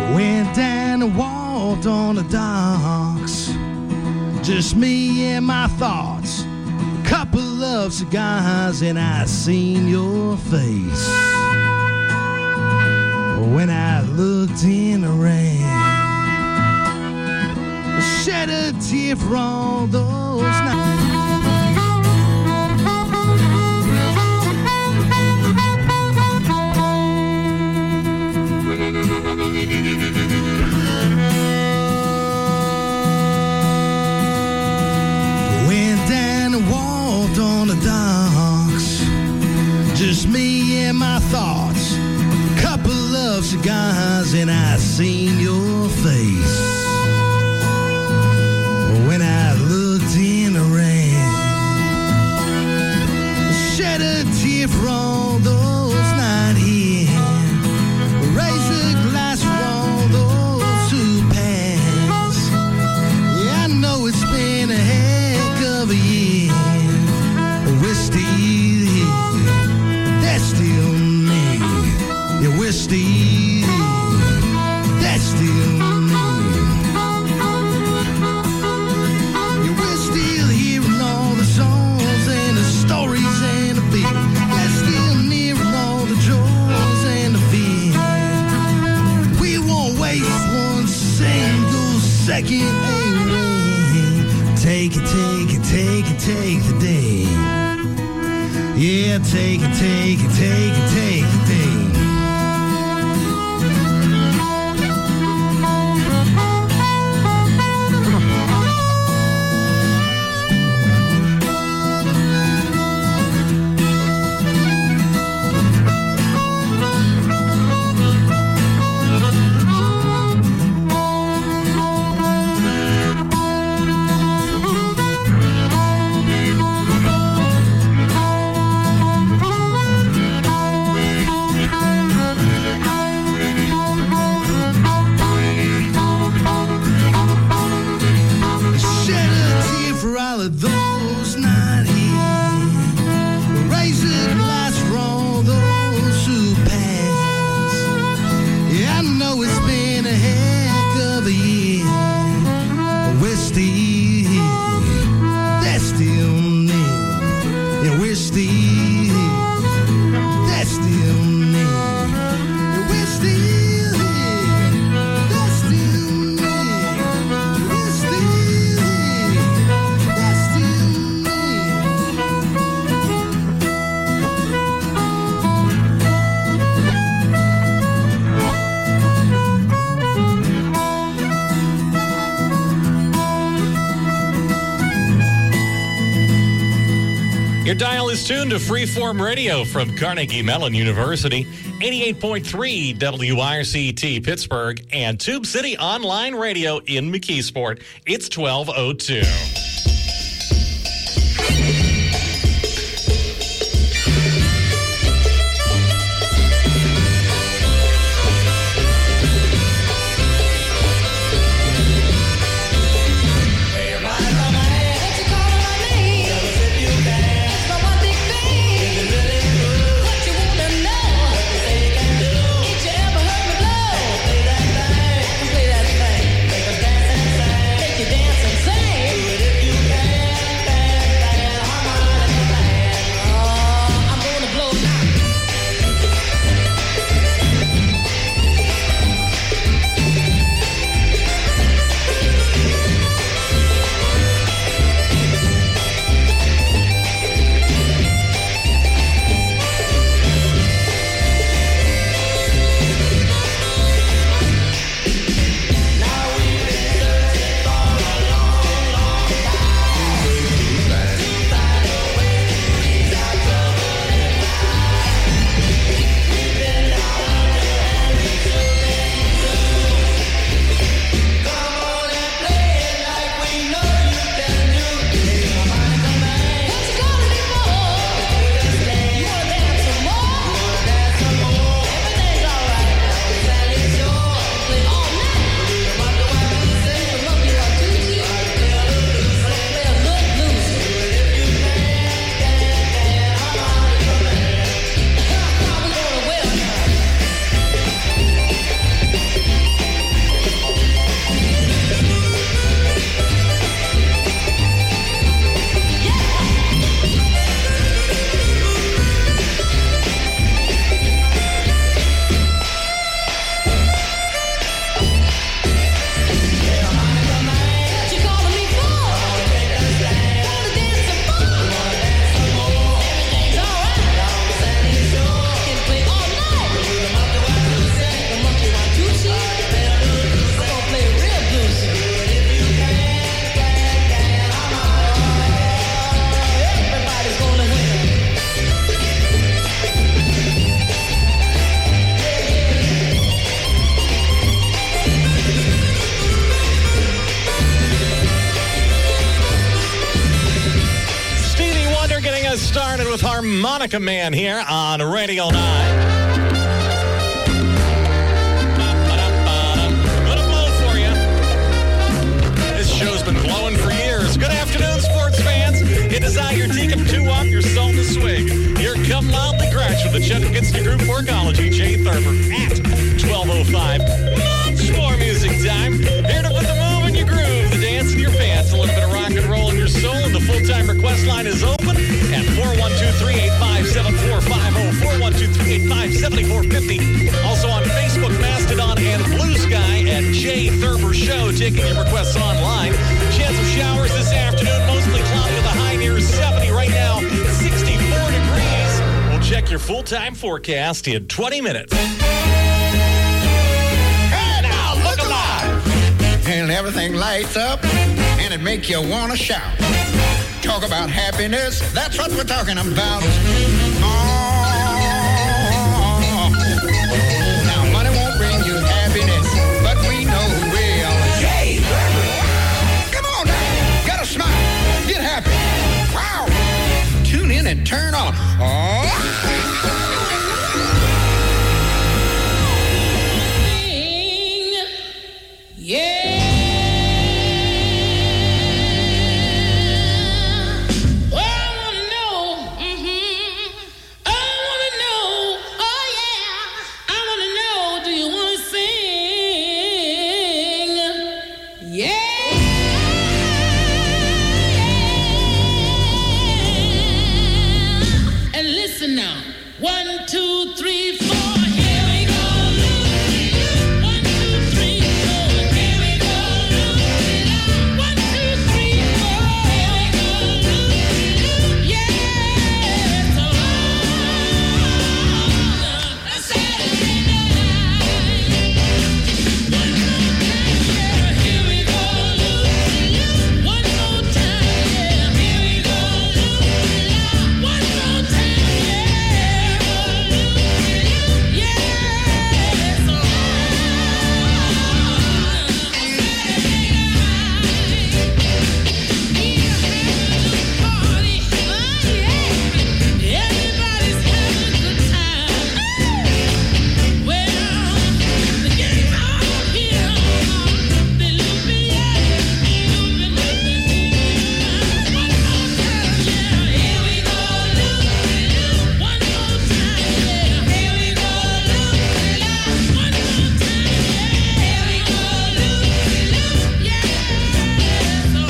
Went down and walked on the docks, just me and my thoughts. A couple of cigars and I seen your face. When I looked in the rain, I shed a tear for all those nights. Went down and walked on the docks, just me and my thoughts. Couple of cigars and I seen your face. When I looked in the rain, shed a tear for all those not here. Raise a glass for all those who passed. Yeah, I know it's been a heck of a year. We're still here, there's still me. Yeah, we're still here, that's still me. Yeah, we're still hearing all the songs and the stories and the beat. We're still nearing all the joys and the fear. We won't waste one single second away. Take it, take it, take it, take the day. Yeah, take it, take it, take it, take the day. Your dial is tuned to Freeform Radio from Carnegie Mellon University, 88.3 WIRC-T Pittsburgh, and Tube City Online Radio in McKeesport. It's 12:02. Dance and sing. Harmonica Man here on Radio 9. Gonna blow for you. This show's been blowing for years. Good afternoon, sports fans. It is I, your deacon, 2 up, your salt and swig. Your come loudly crash with the Chattanooga Group Workology, Jay Thurber, at 12:05. Much more music time. Here to put the move in your groove, the dance in your pants, a little bit of rock and roll in your soul, and the full-time request line is open at 412-385-7450, 412-385-7450. Also on Facebook, Mastodon, and Blue Sky at Jay Thurber Show, taking your requests online. Chance of showers this afternoon, mostly cloudy with a high near 70 right now, 64 degrees. We'll check your full-time forecast in 20 minutes. Hey, now look alive! And everything lights up, and it make you want to shout. Talk about happiness, that's what we're talking about. Oh, now money won't bring you happiness, but we know who will. Jay Thurber. Come on now, gotta smile, get happy. Wow, tune in and turn on. Oh. Yeah. Well, I wanna know. I wanna know. Oh yeah. I wanna know. Do you wanna sing? Yeah. And listen now. 1, 2, 3, 4. Here we go. 1, 2, 3, 4. Here we go. 1, 2, 3, 4. Here we go. Yeah, it's on a Saturday night. 1 more time, yeah. Here we go. 1 more time, yeah. Here we go. 1 more time, yeah. Yeah, it's on a Saturday night. Everybody's having a good time. Well, the game's on here. Loopy, yeah. Loopy. 1 more time, yeah. Here we go. 1 more time, yeah. Here we go. 1 more time, yeah. Here we go. Yeah, so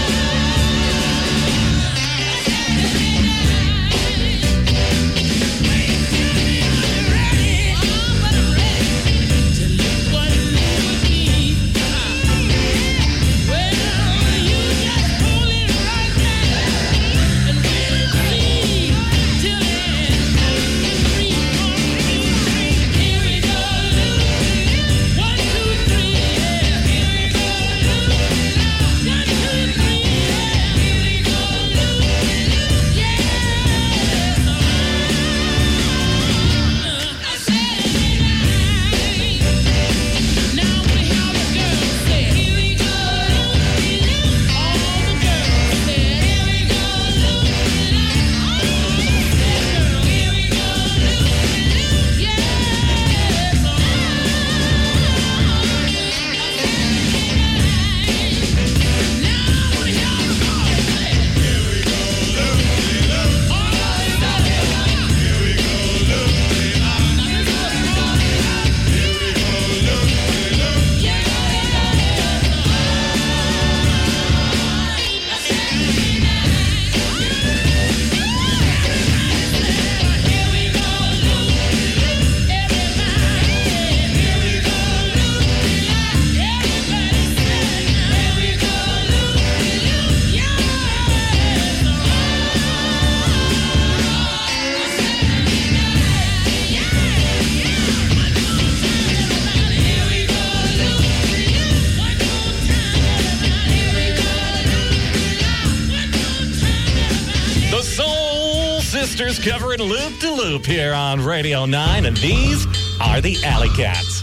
The Soul Sisters covering Loop to Loop here on Radio 9, and these are the Alley Cats.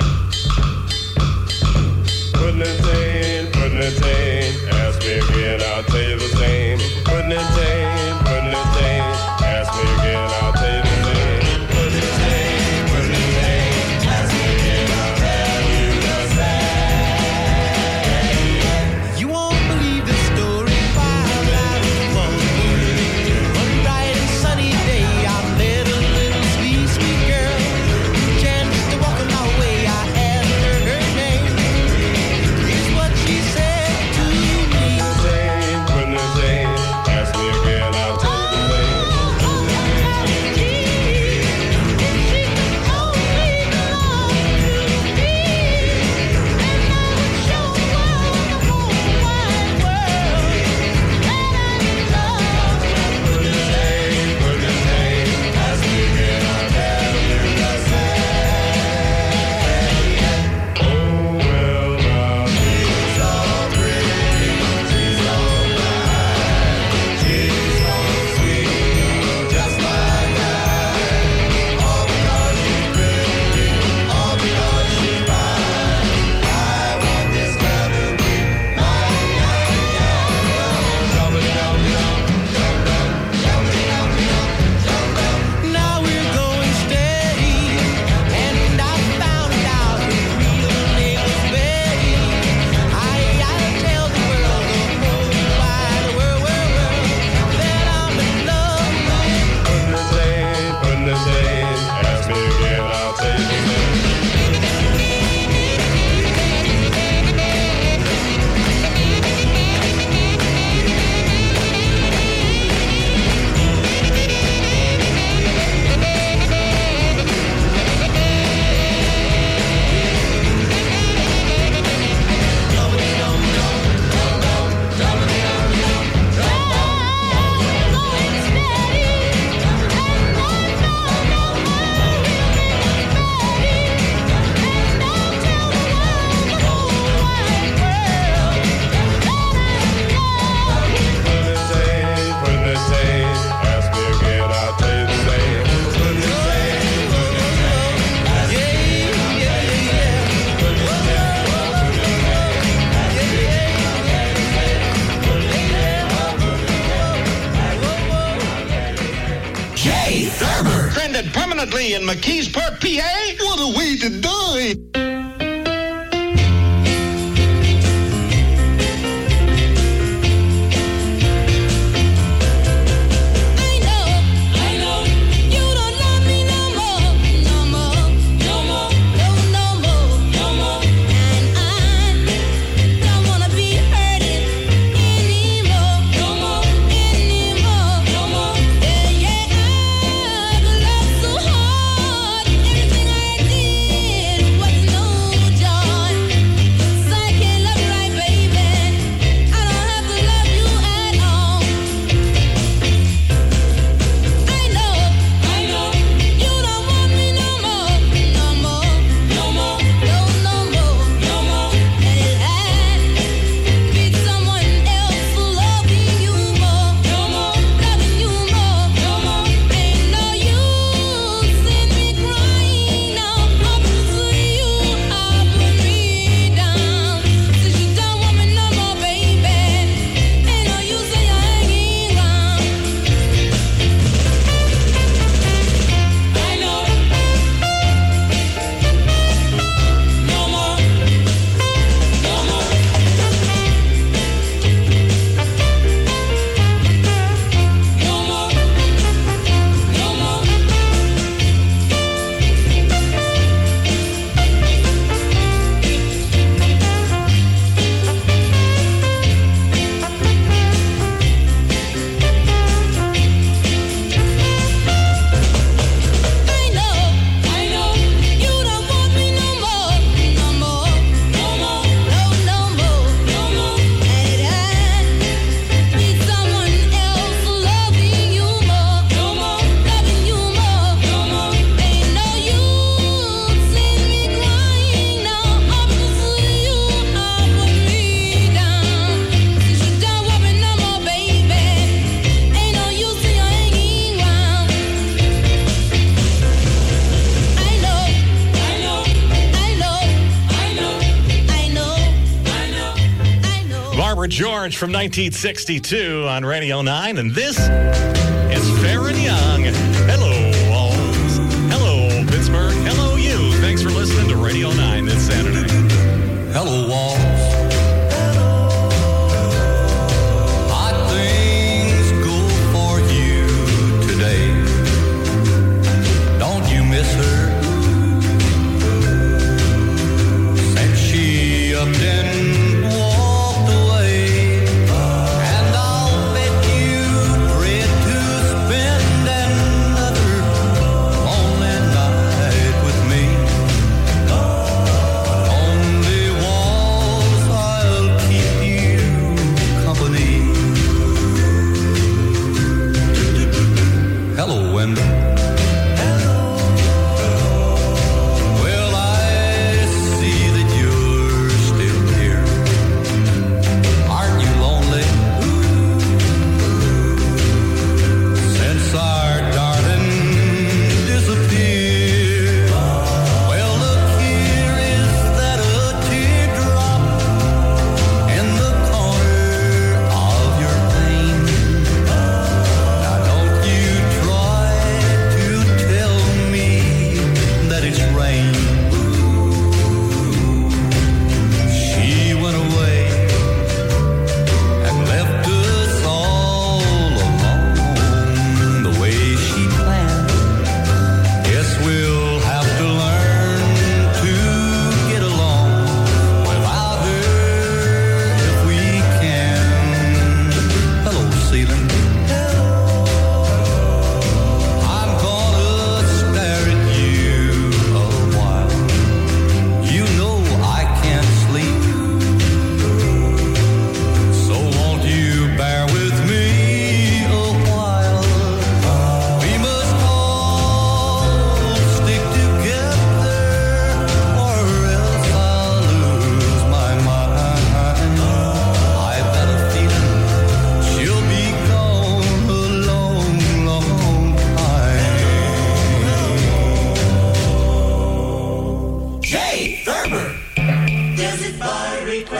Putting it in, ask me again, I'll tell you the same. Putting it in, ask me again, permanently in McKeesport, PA? What a way to die! George from 1962 on Radio 9, and this is Farron Young. Hello, Walls. Hello, Pittsburgh. Hello, you. Thanks for listening to Radio 9 this Saturday. Hello, Walls. Hot things go for you today. Don't you miss her? Since she upped and walked away, and I'll bet you dread to spend another lonely night with me. Only walls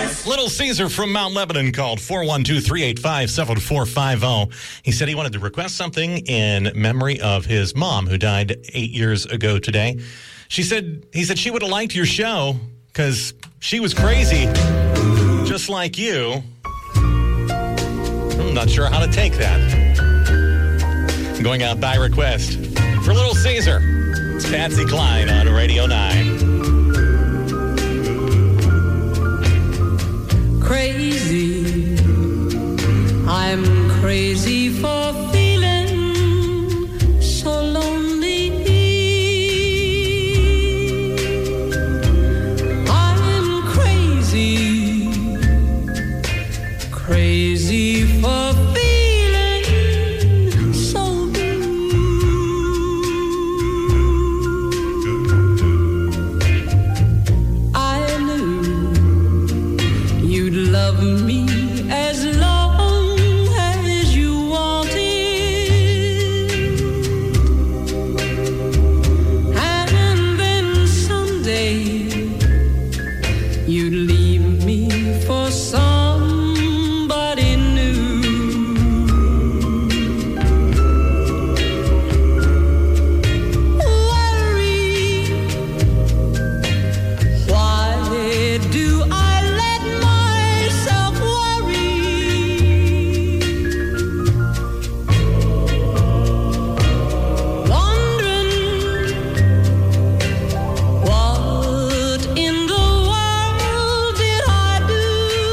Little Caesar from Mount Lebanon called 412-385-7450. He said he wanted to request something in memory of his mom who died 8 years ago today. He said she would have liked your show because she was crazy, just like you. I'm not sure how to take that. Going out by request for Little Caesar. It's Patsy Cline on Radio 9. Crazy, I'm crazy for feeling so lonely. I'm crazy, crazy for feeling so blue. I knew you'd love me as long as you wanted, and then someday you'd leave me for somebody new. Worry, why do I let myself worry? Wondering what in the world did I do?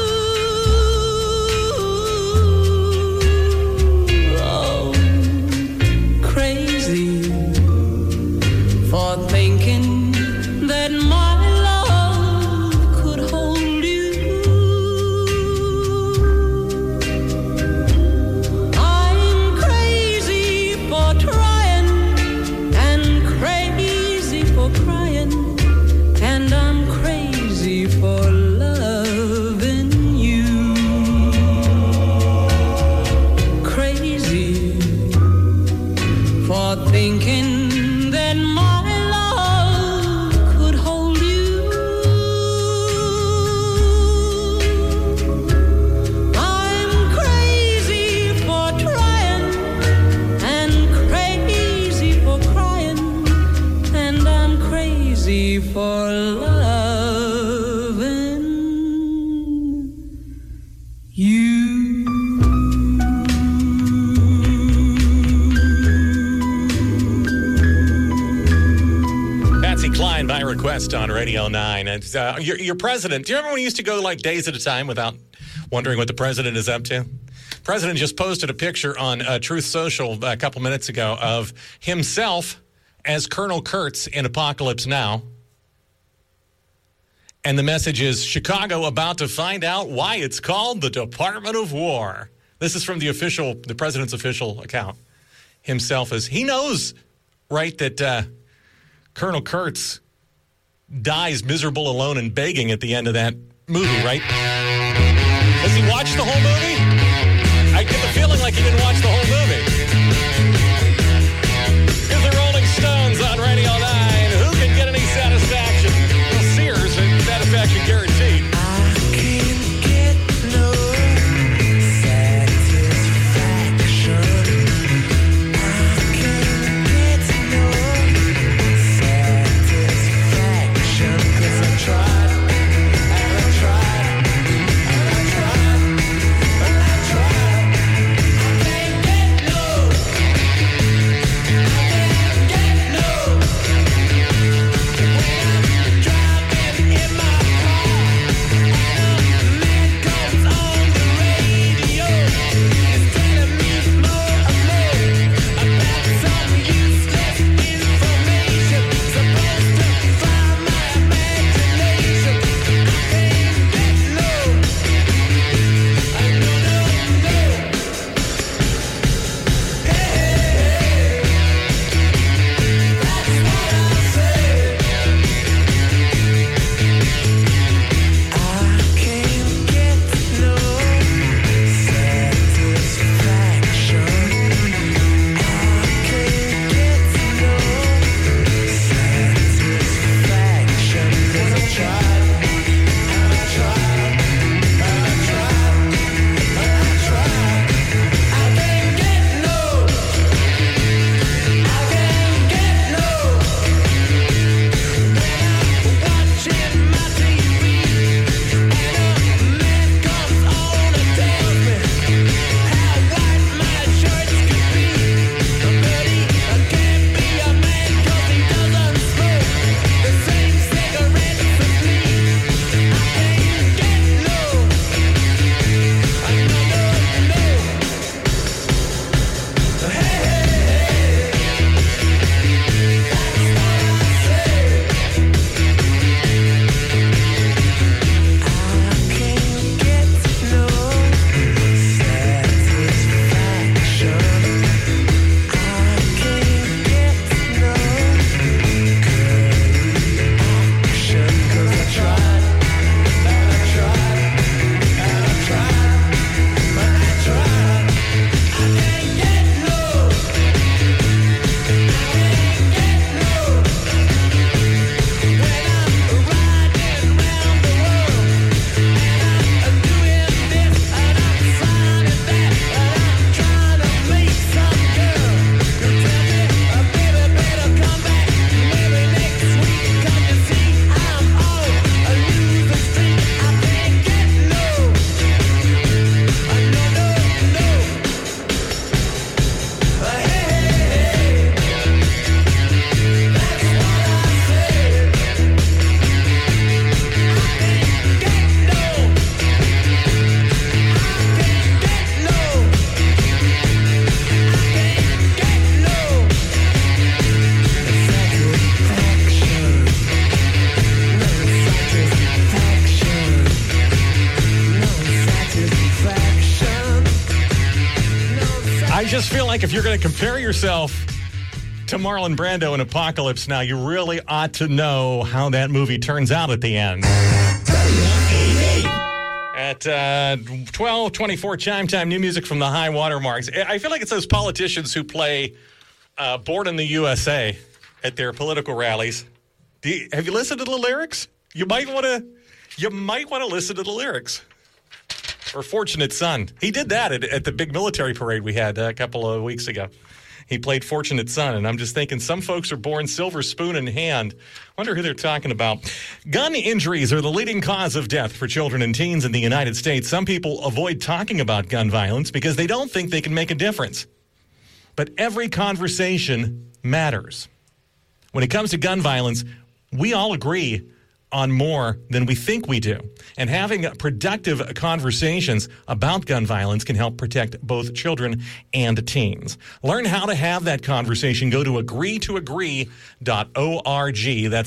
Oh, crazy for thinking that my love could hold you. I'm crazy for trying and crazy for crying, and I'm crazy for loving you. Crazy for thinking that my love could hold you. I'm crazy for trying and crazy for crying, and I'm crazy for loving you. Patsy Cline by request on Radio 9. And your president, do you remember when you used to go like days at a time without wondering what the president is up to? President just posted a picture on Truth Social a couple minutes ago of himself as Colonel Kurtz in Apocalypse Now. And the message is, Chicago about to find out why it's called the Department of War. This is from the president's official account. Himself as, he knows, right, that Colonel Kurtz dies miserable, alone, and begging at the end of that movie, right? Has he watched the whole movie? I get the feeling like he didn't watch the whole movie. Here's the Rolling Stones on Radio 9. Who can get any satisfaction? Well, Sears, satisfaction guaranteed. I can't get no satisfaction. I can't get no satisfaction, 'cause I tried and I tried and I tried and I tried. I can't get no I just feel like if you're going to compare yourself to Marlon Brando in Apocalypse Now, you really ought to know how that movie turns out at the end. At 12:24 chime time, new music from the High Watermarks. I feel like it's those politicians who play Born in the USA at their political rallies. Have you listened to the lyrics? You might want to listen to the lyrics. Or Fortunate Son. He did that at the big military parade we had a couple of weeks ago. He played Fortunate Son, and I'm just thinking some folks are born silver spoon in hand. Wonder who they're talking about. Gun injuries are the leading cause of death for children and teens in the United States. Some people avoid talking about gun violence because they don't think they can make a difference. But every conversation matters. When it comes to gun violence, we all agree on more than we think we do. And having productive conversations about gun violence can help protect both children and teens. Learn how to have that conversation. Go to agreetoagree.org. That's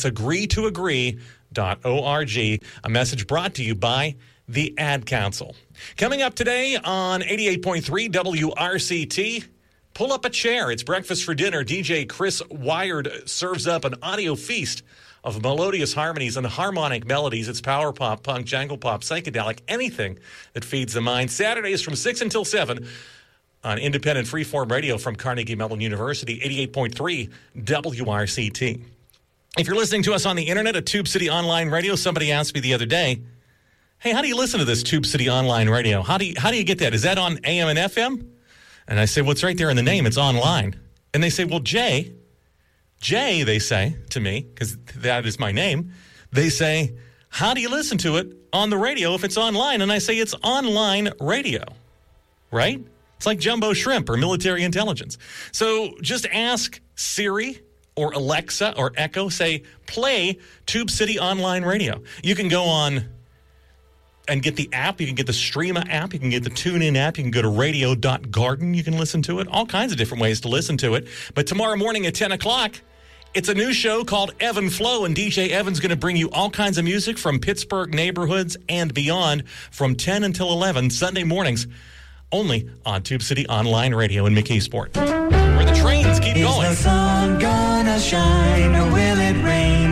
agreetoagree.org. A message brought to you by the Ad Council. Coming up today on 88.3 WRCT, pull up a chair. It's breakfast for dinner. DJ Chris Wired serves up an audio feast of melodious harmonies and harmonic melodies. It's power pop, punk, jangle pop, psychedelic, anything that feeds the mind. Saturdays from 6 until 7 on independent freeform radio from Carnegie Mellon University, 88.3 WRCT. If you're listening to us on the internet at Tube City Online Radio, somebody asked me the other day, hey, how do you listen to this Tube City Online Radio? How do you get that? Is that on AM and FM? And I say, well, it's right there in the name. It's online. And they say, well, Jay, they say to me, because that is my name, they say, how do you listen to it on the radio if it's online? And I say, it's online radio, right? It's like Jumbo Shrimp or military intelligence. So just ask Siri or Alexa or Echo, say, play Tube City Online Radio. You can go on and get the app. You can get the Streama app. You can get the TuneIn app. You can go to radio.garden. You can listen to it. All kinds of different ways to listen to it. But tomorrow morning at 10 o'clock, it's a new show called Evan Flow, and DJ Evan's going to bring you all kinds of music from Pittsburgh neighborhoods and beyond from 10 until 11 Sunday mornings, only on Tube City Online Radio in McKeesport, where the trains keep going. Is the sun gonna shine or will it rain?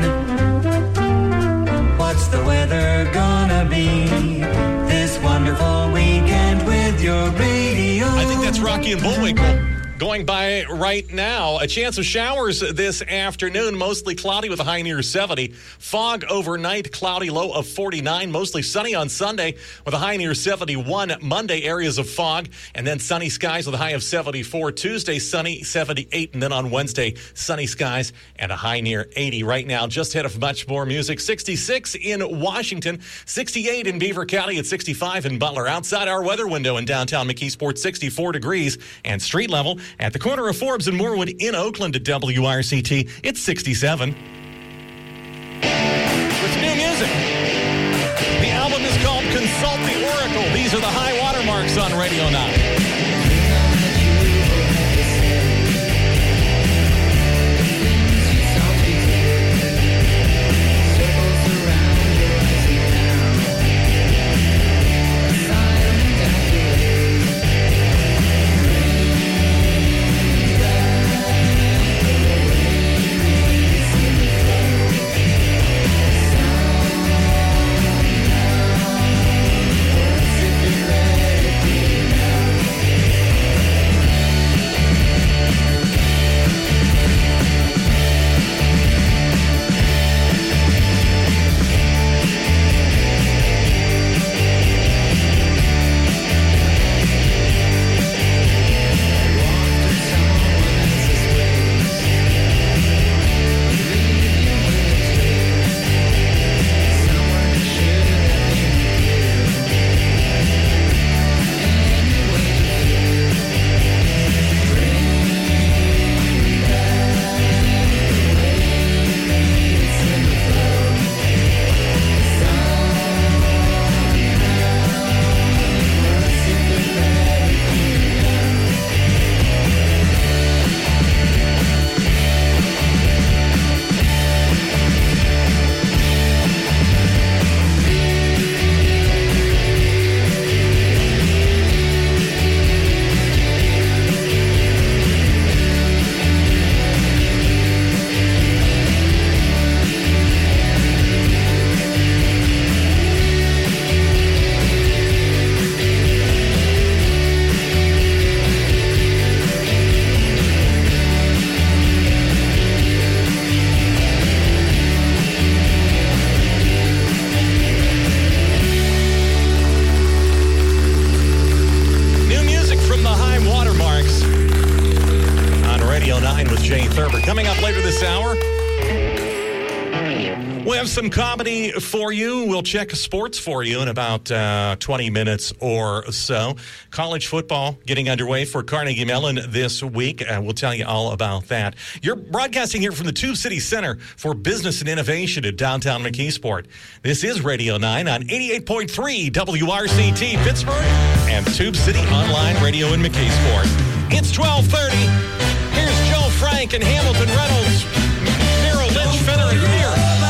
What's the weather gonna be this wonderful weekend with your radio? I think that's Rocky and Bullwinkle going by right now. A chance of showers this afternoon, mostly cloudy with a high near 70. Fog overnight, cloudy, low of 49. Mostly sunny on Sunday with a high near 71. Monday, areas of fog, and then sunny skies with a high of 74. Tuesday, sunny, 78. And then on Wednesday, sunny skies and a high near 80. Right now, just ahead of much more music. 66 in Washington, 68 in Beaver County, at 65 in Butler. Outside our weather window in downtown McKeesport, 64 degrees, and street level at the corner of Forbes and Moorwood in Oakland at WRCT, it's 67. With new music. The album is called Consult the Oracle. These are the High Watermarks on Radio 9. have some comedy for you. We'll check sports for you in about 20 minutes or so. College football getting underway for Carnegie Mellon this week. We'll tell you all about that. You're broadcasting here from the Tube City Center for Business and Innovation at downtown McKeesport. This is Radio 9 on 88.3 WRCT Pittsburgh and Tube City Online Radio in McKeesport. It's 12:30. Here's Joe Frank and Hamilton Reynolds, Merrill Lynch, Fenner, and Beer.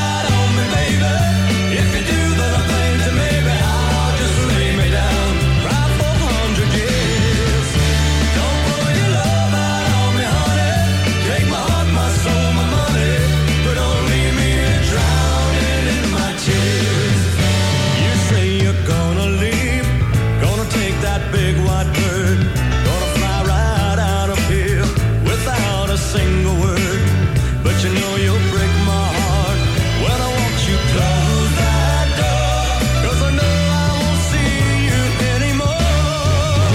Single word, but you know you'll break my heart when I walk you close that door, 'cause I know I won't see you anymore.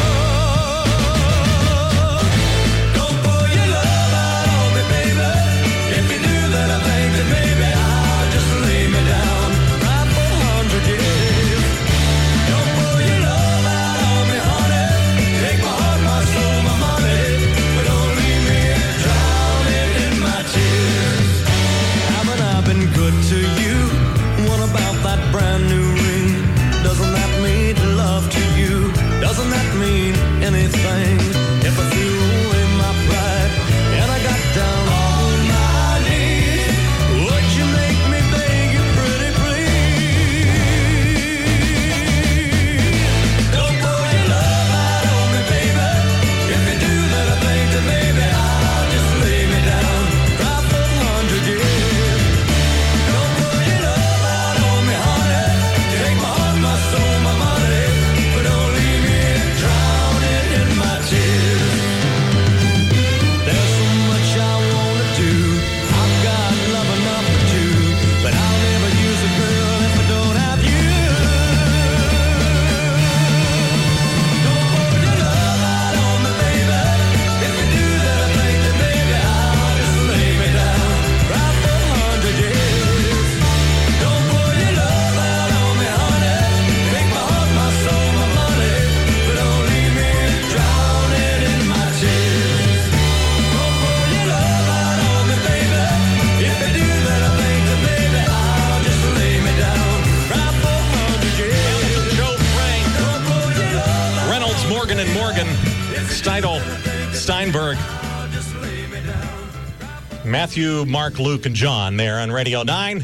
Don't pour your love out on me, baby. If you do that, I think that maybe I'll just lay me down right for 100 years. Don't pour your love out on me, honey. Take my heart, my soul, my money, but don't leave me haven't I been good to you? What about that brand new ring? Doesn't that mean love to you? Doesn't that mean anything? If I threw away my pride and I got down on my knees, would you make me beg you pretty please? Don't pour your love out on me, baby. If you do that, I think that maybe I'll just lay me down. Steinberg, Matthew, Mark, Luke, and John there on Radio 9.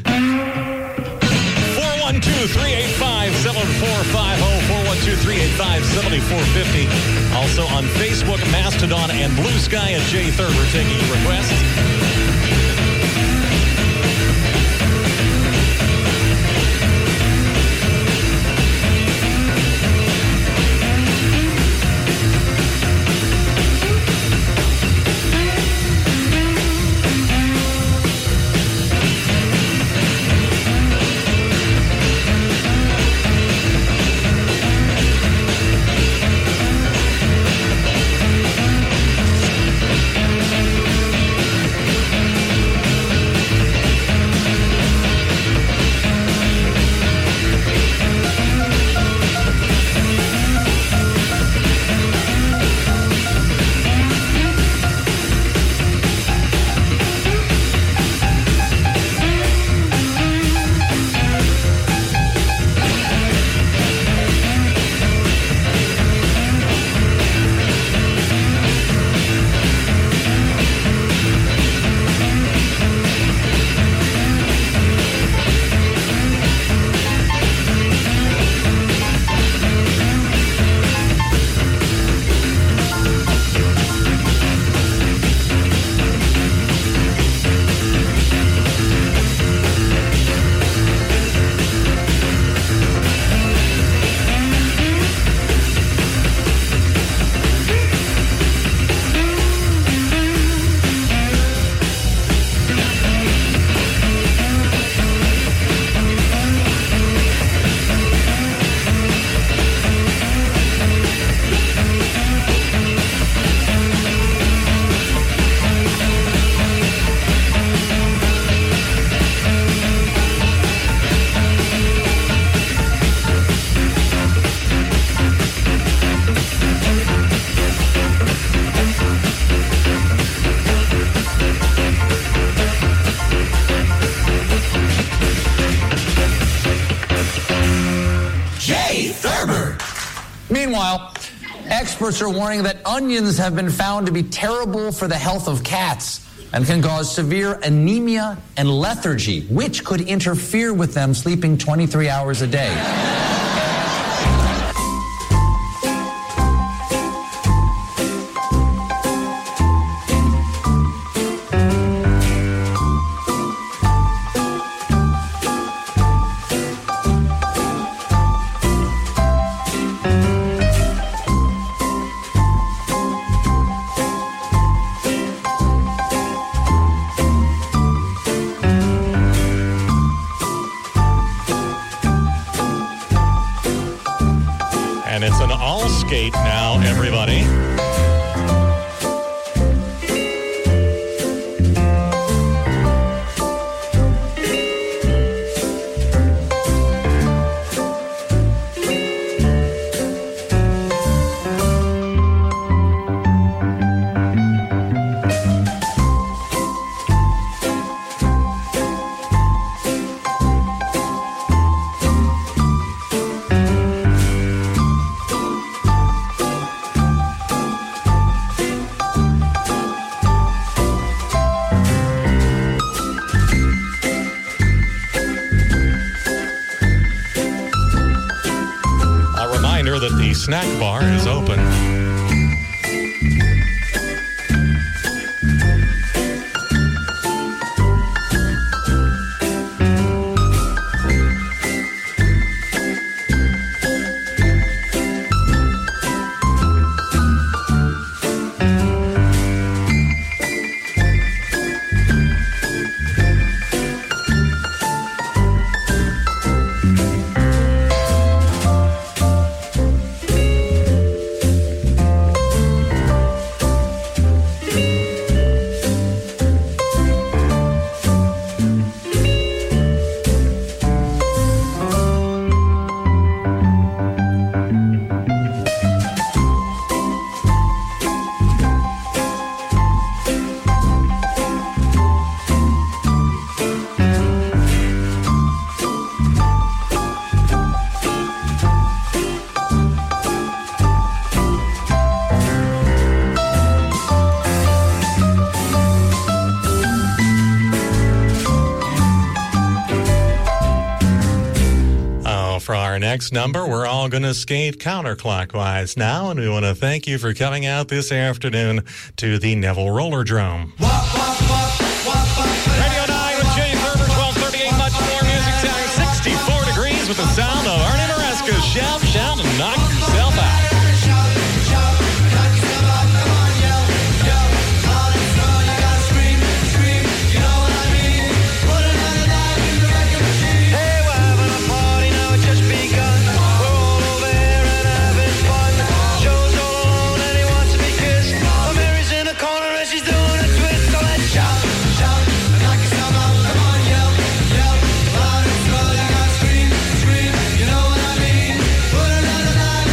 412-385-7450, 412-385-7450. Also on Facebook, Mastodon, and Blue Sky at Jay Thurber taking your requests. Meanwhile, experts are warning that onions have been found to be terrible for the health of cats and can cause severe anemia and lethargy, which could interfere with them sleeping 23 hours a day. And it's an all skate now, everybody. That the snack bar is open. For our next number, we're all going to skate counterclockwise now, and we want to thank you for coming out this afternoon to the Neville Rollerdrome. Radio 9 with Jay Thurber, 1238, much more music sounding 64 degrees with the sound of Ernie Maresca. Shout, shout, and knock yourself out. Scream, you know what I mean? Put another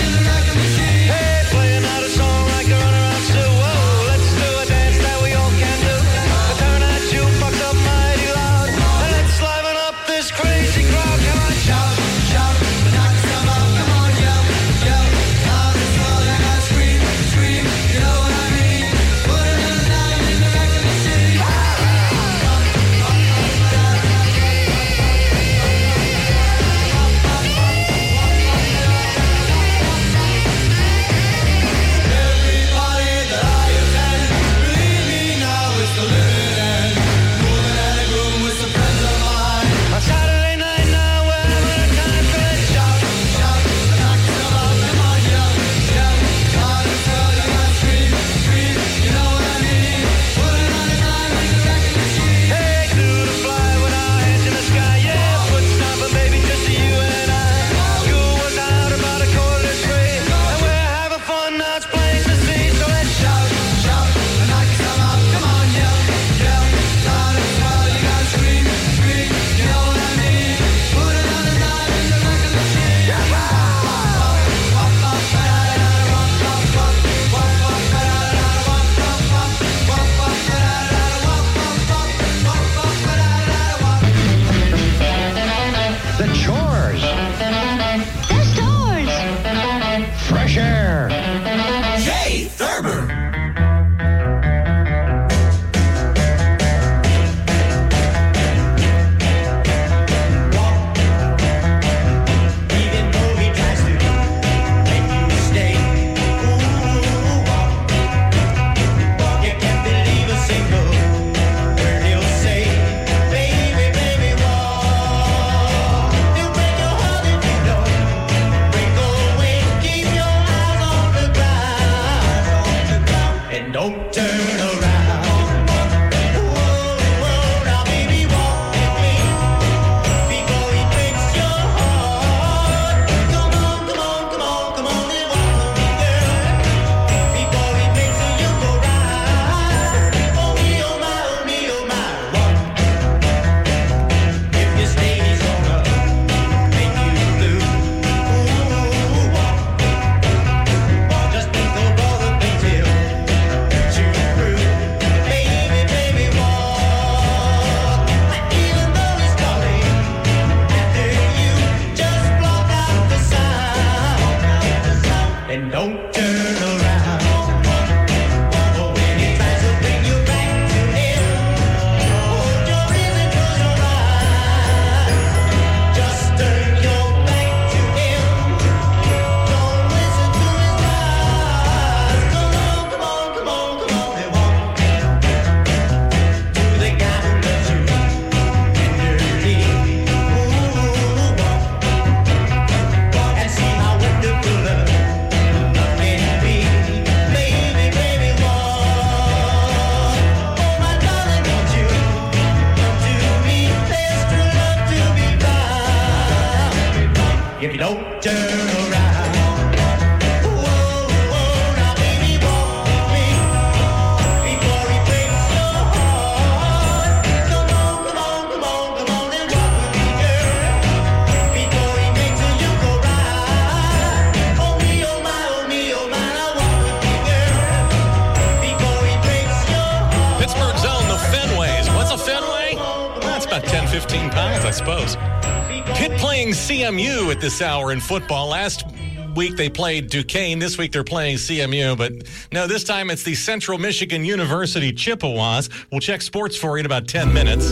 if you don't turn around. Whoa, whoa, now baby, walk with me before he breaks your heart. Come on, come on, come on, come on and walk with me, girl, before he makes you go right. Oh me, oh my, now walk with me, girl, before he breaks your heart. Pittsburgh's own the Fenways. What's a Fenway? That's about 10, 15 pounds, I suppose. Pitt playing CMU at this hour in football. Last week they played Duquesne. This week they're playing CMU. But no, this time it's the Central Michigan University Chippewas. We'll check sports for you in about 10 minutes.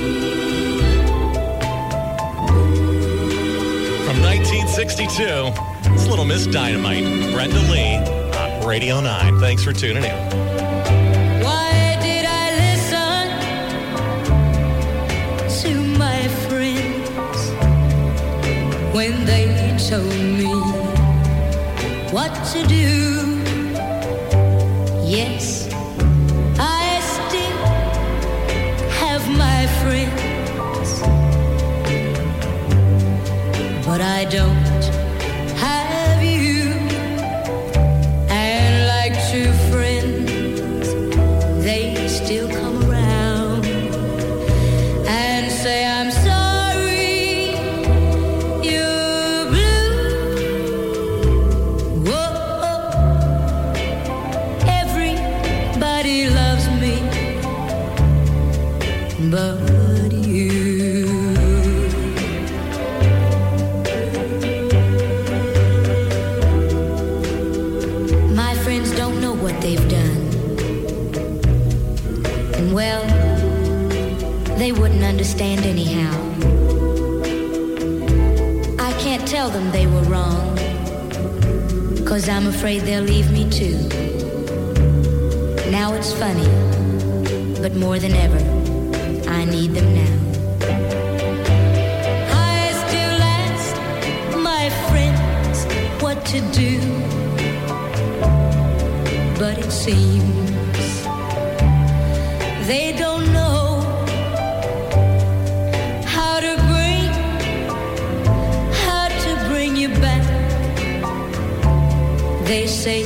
From 1962, it's Little Miss Dynamite. Brenda Lee on Radio 9. Thanks for tuning in. Why did I listen to my friends when they told me what to do? Yes, I still have my friends, but I don't have you. And like true friends, they still come around and say I'm sorry you're blue. Whoa, everybody loves me but you. My friends don't know what they've done. And well, they wouldn't understand anyhow. I can't tell them they were wrong, 'cause I'm afraid they'll leave me too. Now it's funny, but more than ever, I need them now. I still ask my friends what to do, but it seems they don't know how to bring you back. They say,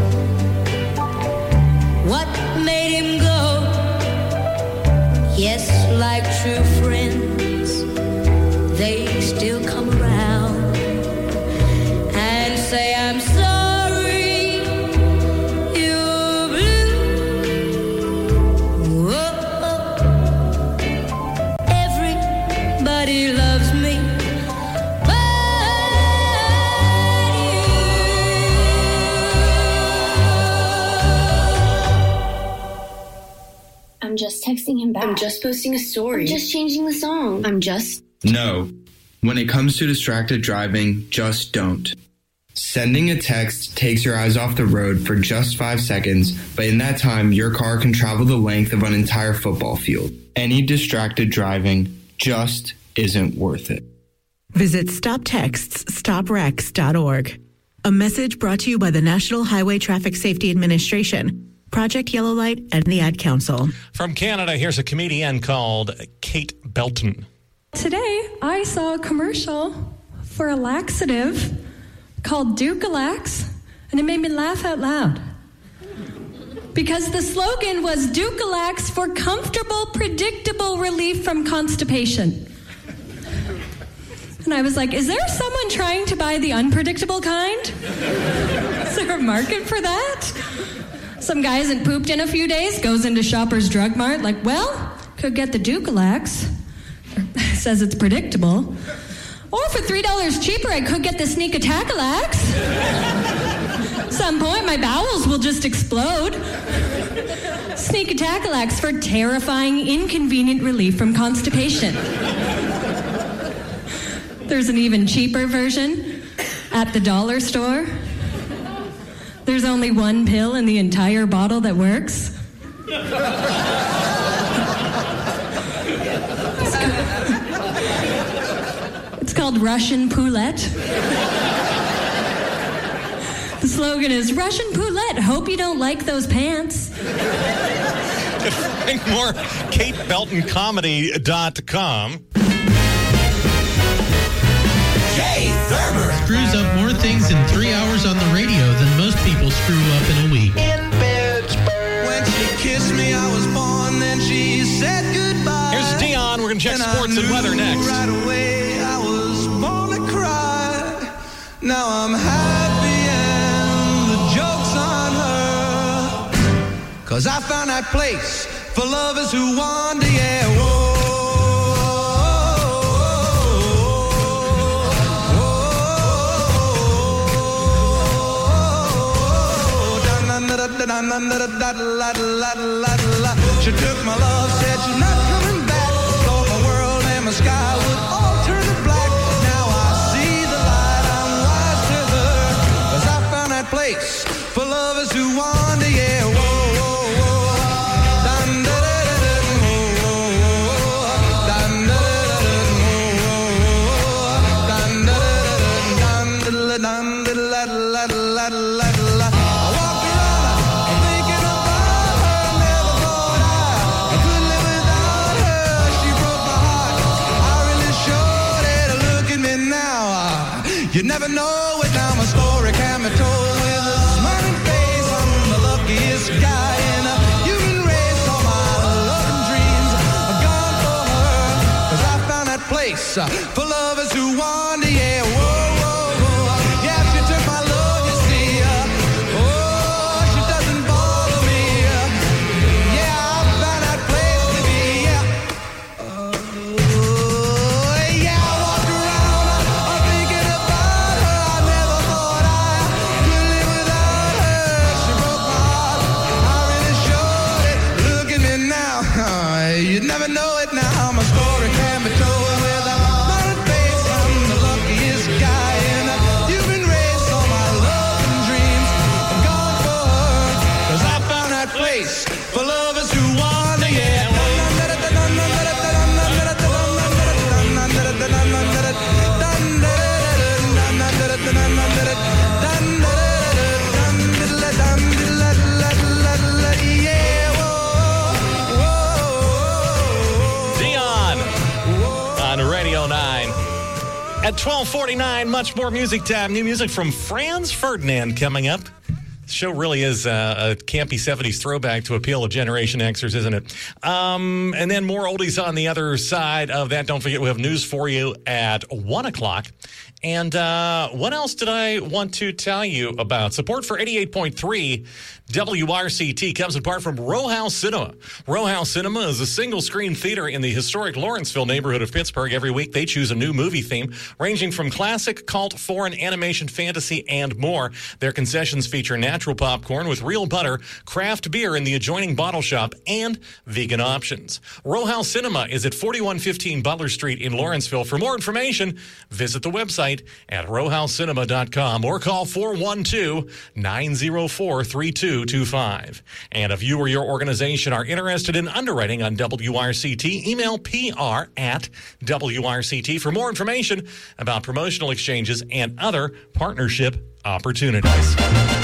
what made him go? Yes, like true friends, they still come around and say I'm sorry you're blue. Whoa, everybody loves me but I'm just texting him back. I'm just posting a story. I'm just changing the song. I'm just... No. When it comes to distracted driving, just don't. Sending a text takes your eyes off the road for just 5 seconds, but in that time, your car can travel the length of an entire football field. Any distracted driving just isn't worth it. Visit StopTextsStopWrecks.org. A message brought to you by the National Highway Traffic Safety Administration, Project Yellow Light, and the Ad Council. From Canada, here's a comedian called Kate Belton. Today, I saw a commercial for a laxative called Dukalax, and it made me laugh out loud. Because the slogan was Dukalax for comfortable, predictable relief from constipation. And I was like, is there someone trying to buy the unpredictable kind? Is there a market for that? Some guy hasn't pooped in a few days, goes into Shoppers Drug Mart, like, well, could get the Dukalax. Says it's predictable. Or for $3 cheaper, I could get the Sneak Attack-a-lax. Some point, my bowels will just explode. Sneak Attack-a-lax for terrifying, inconvenient relief from constipation. There's an even cheaper version at the dollar store. There's only one pill in the entire bottle that works. It's called Russian Poulette. The slogan is Russian Poulette. Hope you don't like those pants. To find more, KateBeltonComedy.com. Jay Thurman. screws up more things in 3 hours on the radio than most people screw up in a week. When she kissed me, I was born, then she said goodbye. Here's Dion. We're going to check sports and weather next. Right away, I was born to cry. Now I'm happy and the joke's on her. 'Cause I found that place for lovers who wander, yeah, whoa. She took my love, said she's not coming back. Thought my world and my sky would all turn to black. Now I see the light, I'm wise to her. 'Cause I found that place for lovers who wander, yeah, whoa, whoa, whoa. Dun, da, da, da, da, whoa, whoa, whoa. Dun, da, da, da, da, dun, da, da, da, dun, da, da, dun, da, da, la, la, la, la, la. I walked around, I'm thinking about her. Never thought I could live without her. She broke my heart, I really showed it. Look at me now, you never know it. Now my story can be told with a smiling face. I'm the luckiest guy in a human race. All my love and dreams are gone for her. 'Cause I found that place for lovers who wander, yeah, whoa, whoa, whoa. Yeah, she took my love, you see, oh, she doesn't bother me. Yeah, I found that place to be, yeah. Oh, yeah, I walked around, I'm thinking about her. I never thought I could live without her. She broke my heart, I really showed it. Look at me now, you'd never know it now. My story can be told with a modern face. I'm the luckiest guy in a human race. All my love and dreams are gone for her. 'Cause I found that place for lovers who wander, yeah. Dion on Radio 9. At 12:49, much more music time. New music from Franz Ferdinand coming up. The show really is a campy 70s throwback to appeal to Generation Xers, isn't it? And then more oldies on the other side of that. Don't forget, we have news for you at 1 o'clock. And what else did I want to tell you about? Support for 88.3 WRCT comes in part from Row House Cinema. Row House Cinema is a single-screen theater in the historic Lawrenceville neighborhood of Pittsburgh. Every week, they choose a new movie theme, ranging from classic, cult, foreign, animation, fantasy, and more. Their concessions feature natural popcorn with real butter, craft beer in the adjoining bottle shop, and vegan options. Row House Cinema is at 4115 Butler Street in Lawrenceville. For more information, visit the website at rowhousecinema.com or call 412-904-3225. And if you or your organization are interested in underwriting on WRCT, email PR@WRCT for more information about promotional exchanges and other partnership opportunities.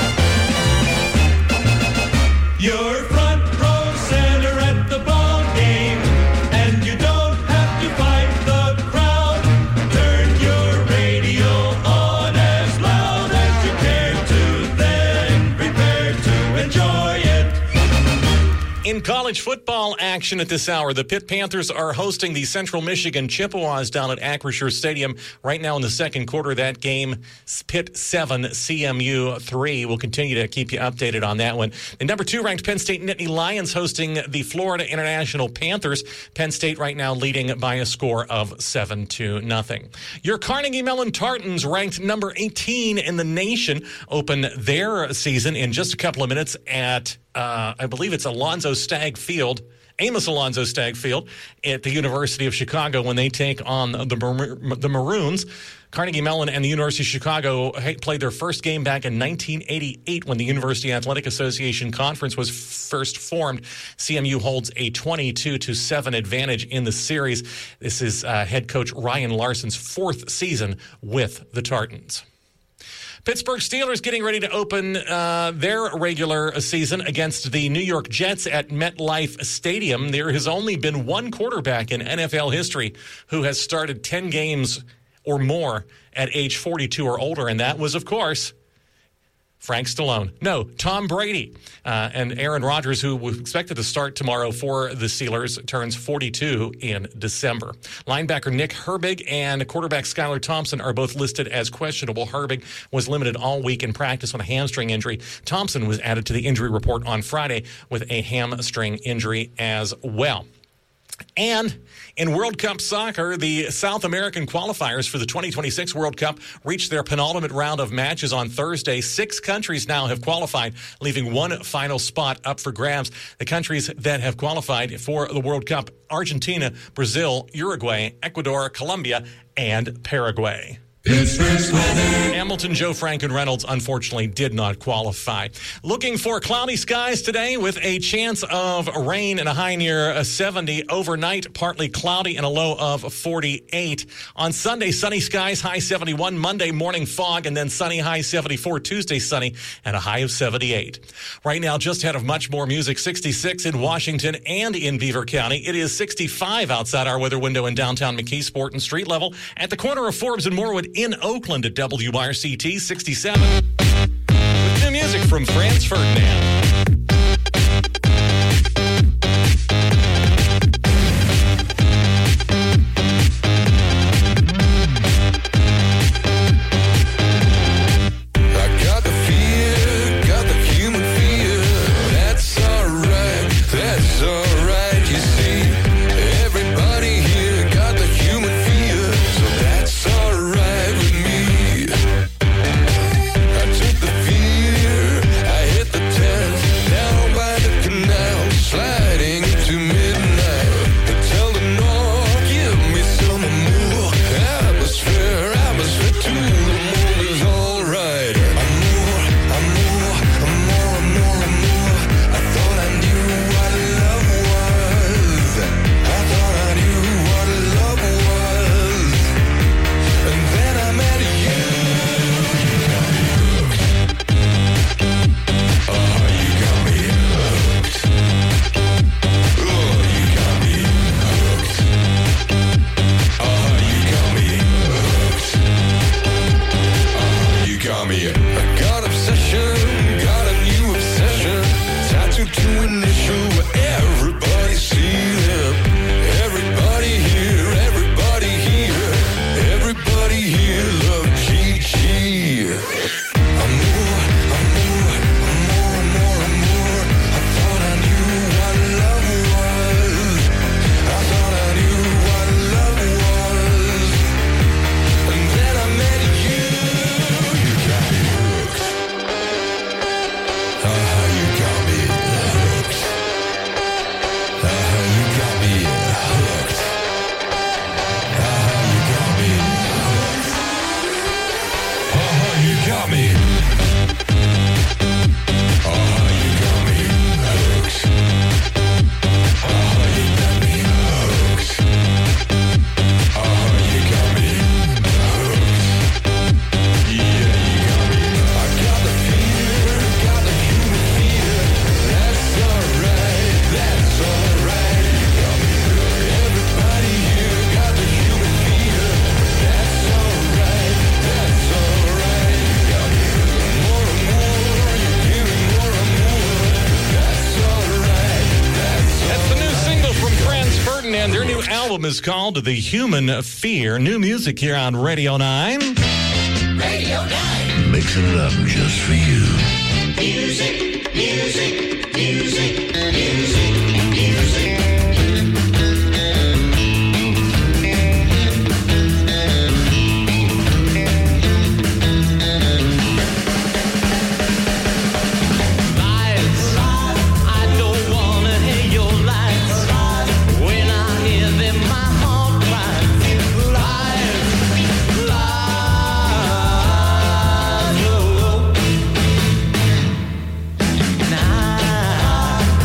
Your front row center at the ball game, and you don't have to fight the crowd. Turn your radio on as loud as you care to, then prepare to enjoy it. In college football action at this hour, the Pitt Panthers are hosting the Central Michigan Chippewas down at Acrisure Stadium. Right now in the second quarter, that game, Pitt 7, CMU 3. We'll continue to keep you updated on that one. The number 2 ranked Penn State Nittany Lions hosting the Florida International Panthers. Penn State right now leading by a score of 7-0. Your Carnegie Mellon Tartans, ranked number 18 in the nation, open their season in just a couple of minutes at I believe it's Amos Alonzo Stagg Field at the University of Chicago when they take on the Maroons. Carnegie Mellon and the University of Chicago played their first game back in 1988 when the University Athletic Association Conference was first formed. CMU holds a 22-7 advantage in the series. This is head coach Ryan Larson's 4th season with the Tartans. Pittsburgh Steelers getting ready to open their regular season against the New York Jets at MetLife Stadium. There has only been one quarterback in NFL history who has started 10 games or more at age 42 or older, and that was, of course, Frank Stallone. No, Tom Brady. And Aaron Rodgers, who was expected to start tomorrow for the Steelers, turns 42 in December. Linebacker Nick Herbig and quarterback Skylar Thompson are both listed as questionable. Herbig was limited all week in practice with a hamstring injury. Thompson was added to the injury report on Friday with a hamstring injury as well. And in World Cup soccer, the South American qualifiers for the 2026 World Cup reached their penultimate round of matches on Thursday. 6 countries now have qualified, leaving one final spot up for grabs. The countries that have qualified for the World Cup: Argentina, Brazil, Uruguay, Ecuador, Colombia, and Paraguay. Pittsburgh's weather. Hamilton, Joe Frank, and Reynolds unfortunately did not qualify. Looking for cloudy skies today with a chance of rain and a high near 70. Overnight, partly cloudy and a low of 48. On Sunday, sunny skies, high 71. Monday morning fog and then sunny, high 74. Tuesday, sunny and a high of 78. Right now, just ahead of much more music, 66 in Washington and in Beaver County. It is 65 outside our weather window in downtown McKeesport, and street level at the corner of Forbes and Moorwood in Oakland at WRCT 67. With new music from Franz Ferdinand. I got the fear, got the human fear. That's alright, you see. Everybody here got the human fear, so that's alright with me. I took the fear, I hit the tent, down by the canal, sliding into midnight. Tell the north, give me some more atmosphere too. The moon is alright. I'm more. I thought I knew what love was. I thought I knew what love was. And then I met you. You got me hooked. Oh, you got me hooked. Oh, you got me hooked. Oh, you got me hooked. Oh, you got me. I got obsession, got a new obsession. Tattooed to initial where everybody see them. Everybody here, everybody here. Everybody here love Gigi. I'm more. I thought I knew what love was. I thought I knew what love was. And then I met you. You got me hooked. You got me hooked. You got me hooked. You got me hooked. You got me. You got me hooked. You got me hooked. You got me hooked. Yeah, you got me. I got the fear, got the human fear. That's alright. You got me hooked. Everybody here got the human fear. That's alright. You got me hooked. More and more, you're giving more and more. That's alright. That's the new single from Franz Ferdinand. Their new album is called The Human Fear. New music here on Radio 9. Radio 9. Mixing it up just for you. Music, music, music, music, music. I don't wanna hear your lies. When I hear them, my heart cries. Lies, oh.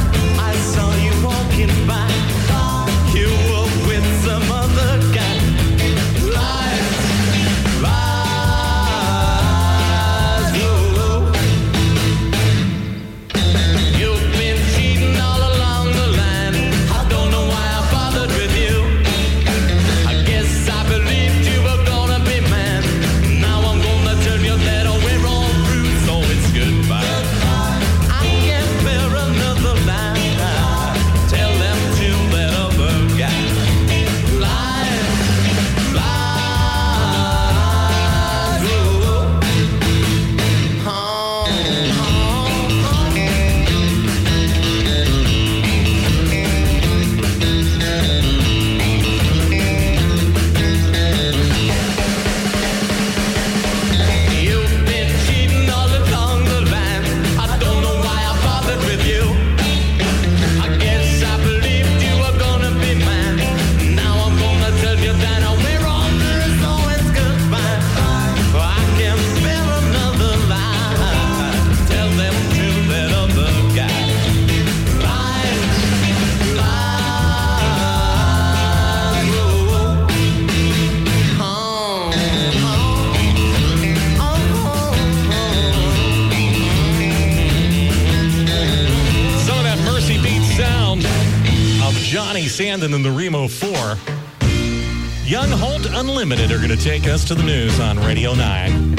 Sandin and the Remo 4. Young Holt Unlimited are going to take us to the news on Radio 9.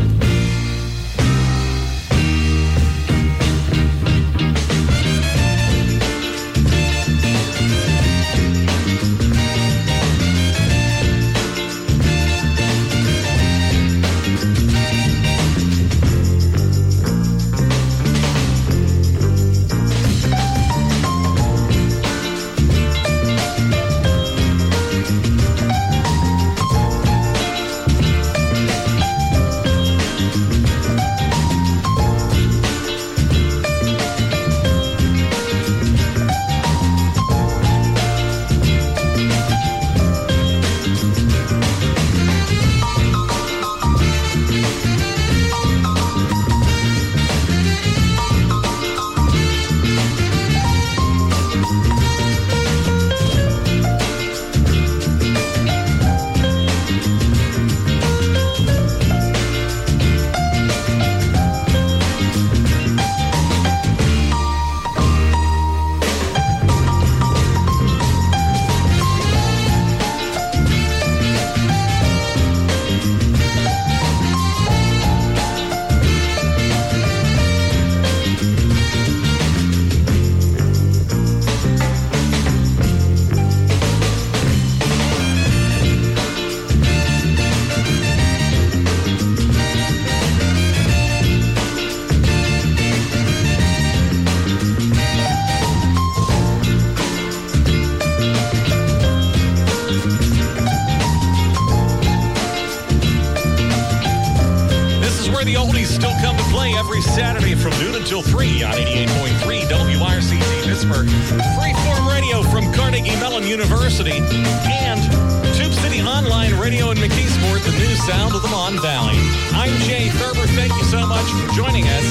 Saturday from noon until 3 on 88.3 WIRCT Pittsburgh. Freeform radio from Carnegie Mellon University and Tube City Online Radio in McKeesport, the new sound of the Mon Valley. I'm Jay Thurber. Thank you so much for joining us.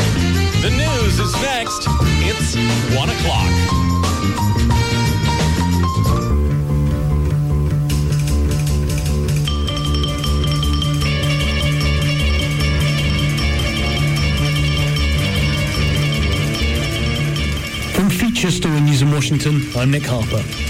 The news is next. It's 1 o'clock. From Feature Store News in Washington, I'm Nick Harper.